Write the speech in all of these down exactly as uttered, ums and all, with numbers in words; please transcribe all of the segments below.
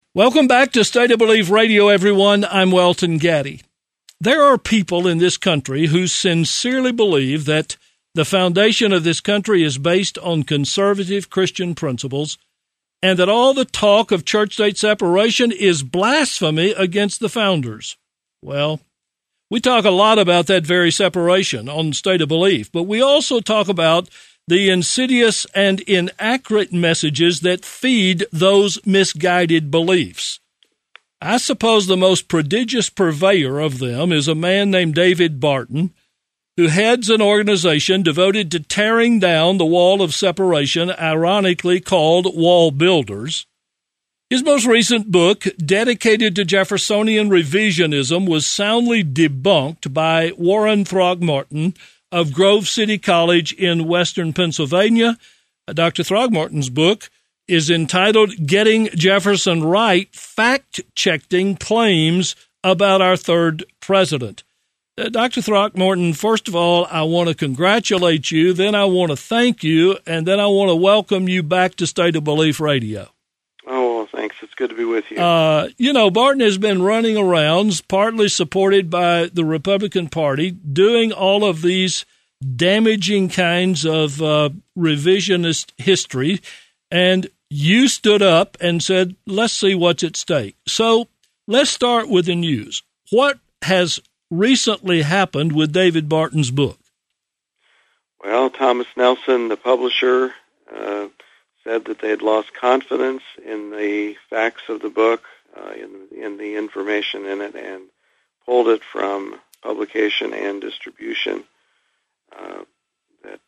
Welcome back to State of Belief Radio, everyone. I'm Welton Gaddy. There are people in this country who sincerely believe that the foundation of this country is based on conservative Christian principles and that all the talk of church-state separation is blasphemy against the founders. Well, we talk a lot about that very separation on State of Belief, but we also talk about the insidious and inaccurate messages that feed those misguided beliefs. I suppose the most prodigious purveyor of them is a man named David Barton, who heads an organization devoted to tearing down the wall of separation, ironically called Wall Builders. His most recent book, dedicated to Jeffersonian revisionism, was soundly debunked by Warren Throgmorton of Grove City College in western Pennsylvania. Doctor Throgmorton's book is entitled Getting Jefferson Right, Fact-Checking Claims About Our Third President. Uh, Doctor Throckmorton, first of all, I want to congratulate you, then I want to thank you, and then I want to welcome you back to State of Belief Radio. Oh, well, thanks. It's good to be with you. Uh, you know, Barton has been running around, partly supported by the Republican Party, doing all of these damaging kinds of uh, revisionist history, and you stood up and said, let's see what's at stake. So let's start with the news. What has recently happened with David Barton's book? Well, Thomas Nelson, the publisher, uh, said that they had lost confidence in the facts of the book, uh, in, in the information in it, and pulled it from publication and distribution. Uh, that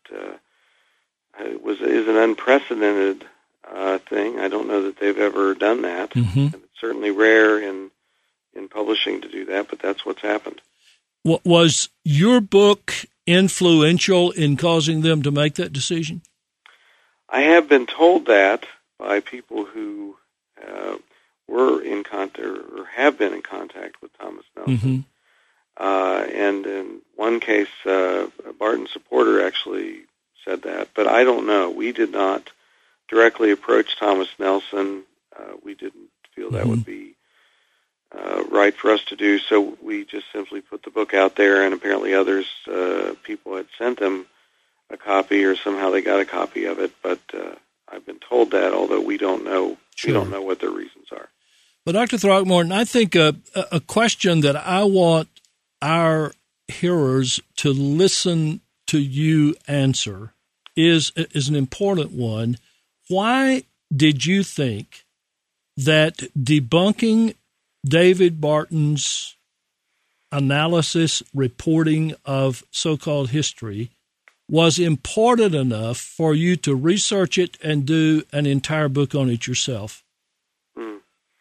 uh, was is an unprecedented uh, thing. I don't know that they've ever done that. Mm-hmm. And it's certainly rare in in publishing to do that, but that's what's happened. What, was your book influential in causing them to make that decision? I have been told that by people who uh, were in contact or have been in contact with Thomas Nelson. Mm-hmm. Uh, and in one case, uh, a Barton supporter actually said that, but I don't know. We did not directly approach Thomas Nelson. Uh, we didn't feel that mm-hmm. would be uh, right for us to do, so we just simply put the book out there, and apparently others, uh, people had sent them a copy, or somehow they got a copy of it, but uh, I've been told that, although we don't know, sure. we don't know what their reasons are. Well, Doctor Throckmorton, I think a, a question that I want our hearers to listen to you answer is is an important one. Why did you think that debunking David Barton's analysis, reporting of so-called history was important enough for you to research it and do an entire book on it yourself? Hmm.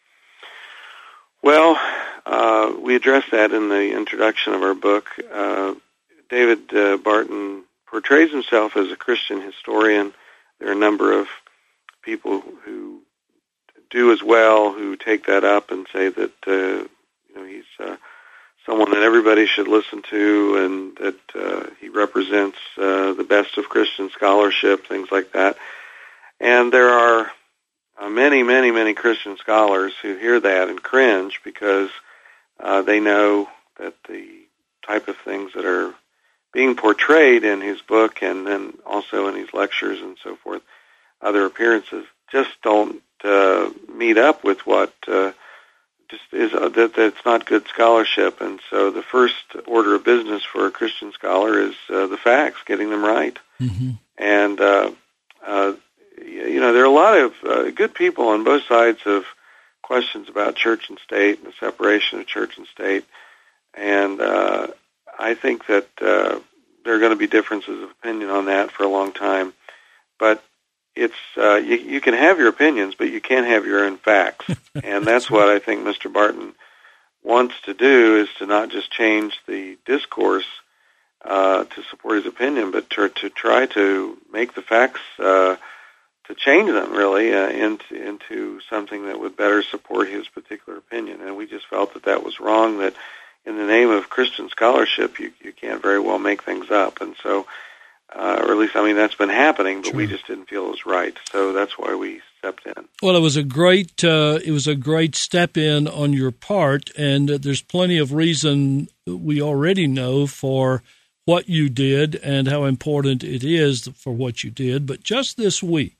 Well, uh, we addressed that in the introduction of our book. Uh, David uh, Barton portrays himself as a Christian historian. There are a number of people who do as well, who take that up and say that uh, you know he's uh, someone that everybody should listen to, and that uh, he represents uh, the best of Christian scholarship, things like that. And there are uh, many, many, many Christian scholars who hear that and cringe because uh, they know that the type of things that are being portrayed in his book and then also in his lectures and so forth, other appearances, just don't uh, meet up with what uh, just is uh, that that's not good scholarship. And so the first order of business for a Christian scholar is uh, the facts, getting them right. Mm-hmm. And uh, uh, you know, there are a lot of uh, good people on both sides of questions about church and state and the separation of church and state. And uh, I think that uh, there are going to be differences of opinion on that for a long time. But it's uh, you, you can have your opinions, but you can't have your own facts. And that's what I think Mister Barton wants to do, is to not just change the discourse uh, to support his opinion, but to, to try to make the facts, uh, to change them, really, uh, into, into something that would better support his particular opinion. And we just felt that that was wrong, that in the name of Christian scholarship, you, you can't very well make things up. And so, uh, or at least, I mean, that's been happening, but sure. we just didn't feel it was right. So that's why we stepped in. Well, it was a great uh, it was a great step in on your part, and uh, there's plenty of reason we already know for what you did and how important it is for what you did. But just this week,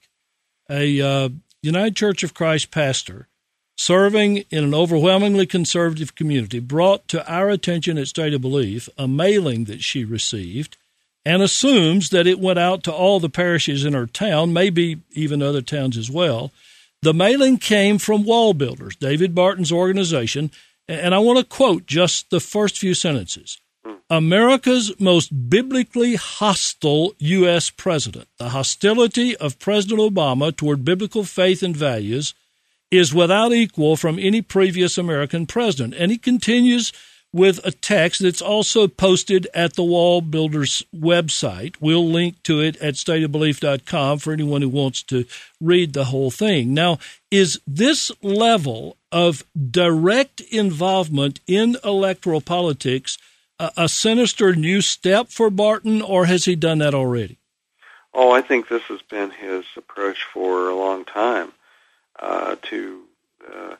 a uh, United Church of Christ pastor serving in an overwhelmingly conservative community brought to our attention at State of Belief a mailing that she received and assumes that it went out to all the parishes in her town, maybe even other towns as well. The mailing came from Wall Builders, David Barton's organization, and I want to quote just the first few sentences. America's most biblically hostile U S president. The hostility of President Obama toward biblical faith and values is without equal from any previous American president. And he continues with a text that's also posted at the Wall Builders website. We'll link to it at state of belief dot com for anyone who wants to read the whole thing. Now, is this level of direct involvement in electoral politics a, a sinister new step for Barton, or has he done that already? Oh, I think this has been his approach for a long time. Uh, to, uh,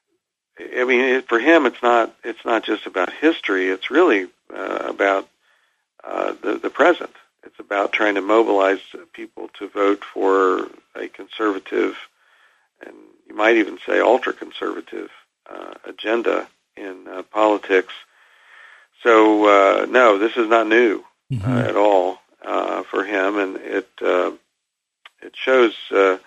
I mean, it, for him, it's not it's not just about history. It's really uh, about uh, the the present. It's about trying to mobilize people to vote for a conservative, and you might even say ultra-conservative uh, agenda in uh, politics. So, uh, no, this is not new mm-hmm. uh, at all uh, for him, and it uh, it shows. Uh,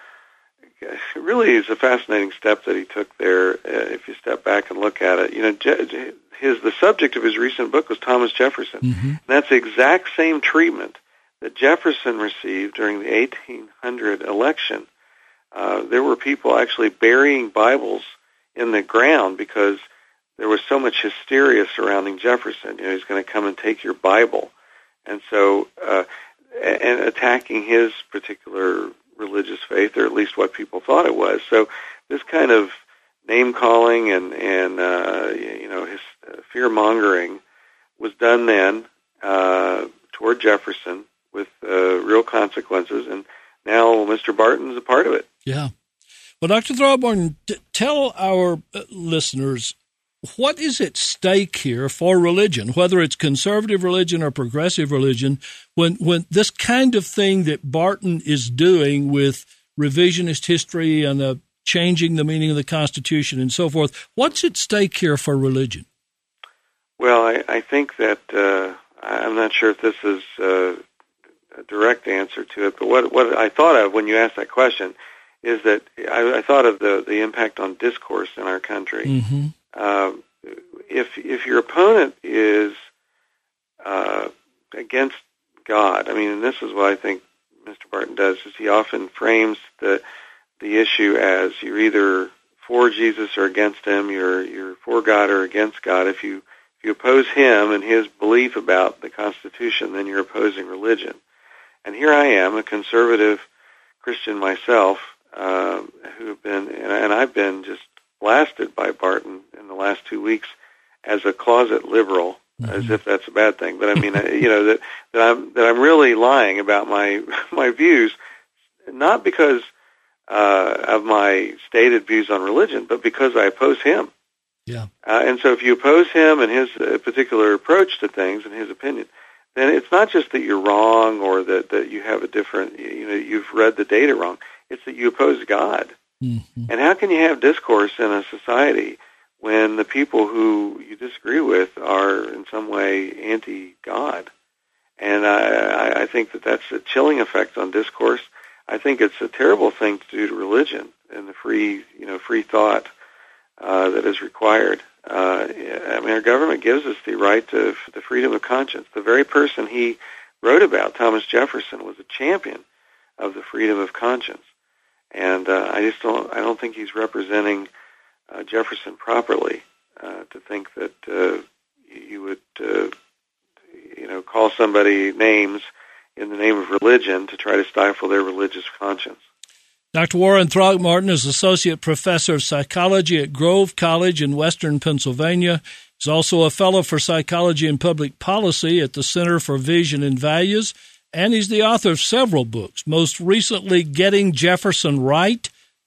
It really is a fascinating step that he took there. Uh, if you step back and look at it, you know, his the subject of his recent book was Thomas Jefferson. Mm-hmm. And that's the exact same treatment that Jefferson received during the eighteen hundred election. Uh, there were people actually burying Bibles in the ground because there was so much hysteria surrounding Jefferson. You know, he's going to come and take your Bible, and so uh, and attacking his particular religious faith, or at least what people thought it was. So this kind of name-calling and, and uh, you know, his uh, fear-mongering was done then uh, toward Jefferson with uh, real consequences, and now Mister Barton's a part of it. Yeah. Well, Doctor Throckmorton, t- tell our uh, listeners, what is at stake here for religion, whether it's conservative religion or progressive religion, when when this kind of thing that Barton is doing with revisionist history and uh, changing the meaning of the Constitution and so forth, what's at stake here for religion? Well, I, I think that uh, I'm not sure if this is uh, a direct answer to it, but what what I thought of when you asked that question is that I, I thought of the, the impact on discourse in our country. Mm-hmm. Uh, if if your opponent is uh, against God, I mean, and this is what I think Mister Barton does, is he often frames the the issue as you're either for Jesus or against him, you're you're for God or against God. If you if you oppose him and his belief about the Constitution, then you're opposing religion. And here I am, a conservative Christian myself, uh, who have been, and, and I've been just blasted by Barton in the last two weeks as a closet liberal, mm-hmm. as if that's a bad thing. But I mean, you know, that, that I'm that I'm really lying about my my views, not because uh, of my stated views on religion, but because I oppose him. Yeah. Uh, and so, if you oppose him and his uh, particular approach to things and his opinion, then it's not just that you're wrong or that that you have a different, you know, you've read the data wrong. It's that you oppose God. Mm-hmm. And how can you have discourse in a society when the people who you disagree with are in some way anti-God? And I, I think that that's a chilling effect on discourse. I think it's a terrible thing to do to religion and the free, you know, free thought uh, that is required. Uh, I mean, our government gives us the right to the freedom of conscience. The very person he wrote about, Thomas Jefferson, was a champion of the freedom of conscience. And uh, I just don't. I don't think he's representing uh, Jefferson properly uh, to think that uh, you would, uh, you know, call somebody names in the name of religion to try to stifle their religious conscience. Doctor Warren Throckmorton is Associate Professor of Psychology at Grove College in Western Pennsylvania. He's also a Fellow for Psychology and Public Policy at the Center for Vision and Values. And he's the author of several books, most recently Getting Jefferson Right,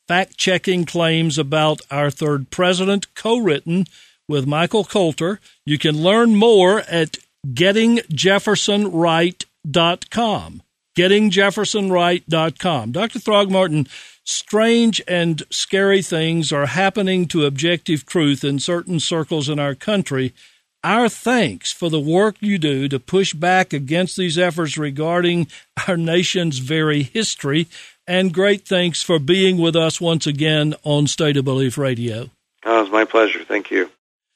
fact-checking claims about our third president, co-written with Michael Coulter. You can learn more at getting jefferson right dot com. getting jefferson right dot com. Doctor Throgmorton, strange and scary things are happening to objective truth in certain circles in our country. Our thanks for the work you do to push back against these efforts regarding our nation's very history, and great thanks for being with us once again on State of Belief Radio. Oh, it's my pleasure. Thank you.